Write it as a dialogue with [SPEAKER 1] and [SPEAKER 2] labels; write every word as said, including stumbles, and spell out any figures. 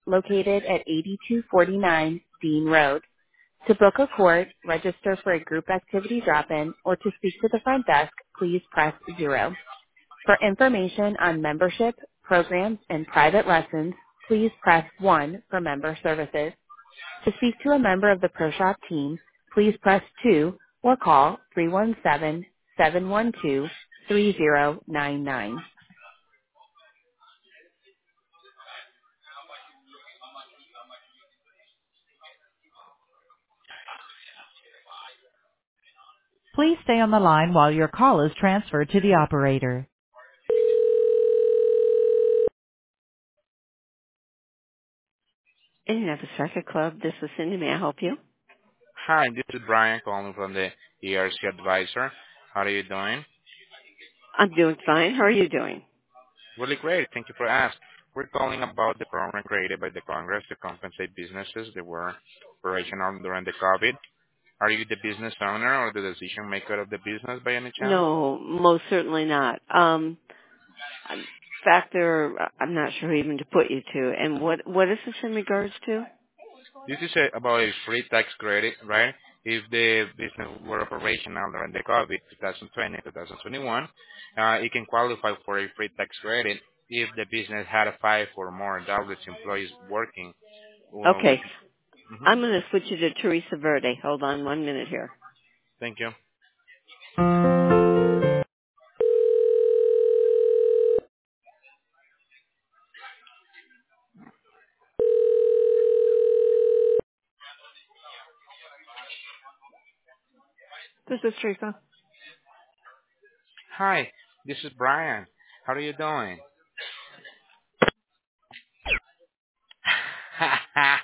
[SPEAKER 1] located at eighty-two forty-nine Dean Road. To book a court, register for a group activity drop-in, or to speak to the front desk, please press zero. For information on membership, programs, and private lessons, please press one for member services. To speak to a member of the ProShop team, please press two or call three one seven, seven one two, three zero nine nine. Please stay on the line while your call is transferred to the operator. Indianapolis Record Club, this is Cindy. May I help you?
[SPEAKER 2] Hi, this is Brian calling from the E R C Advisor. How are you doing?
[SPEAKER 1] I'm doing fine. How are you doing?
[SPEAKER 2] Really great. Thank you for asking. We're calling about the program created by the Congress to compensate businesses that were operational during the COVID. Are you the business owner or the decision maker of the business by any chance?
[SPEAKER 1] No, most certainly not. Um, in fact, there, I'm not sure who even to put you to. And what what is this in regards to?
[SPEAKER 2] This is a, about a free tax credit, right? If the business were operational during the COVID, twenty twenty, twenty twenty-one, uh, it can qualify for a free tax credit if the business had five or more W employees working uh, with.
[SPEAKER 1] Okay,
[SPEAKER 2] Mhm.
[SPEAKER 1] I'm going to switch you to Teresa Verde. Hold on one minute here.
[SPEAKER 2] Thank you.
[SPEAKER 1] This is Teresa.
[SPEAKER 2] Hi, this is Brian. How are you doing?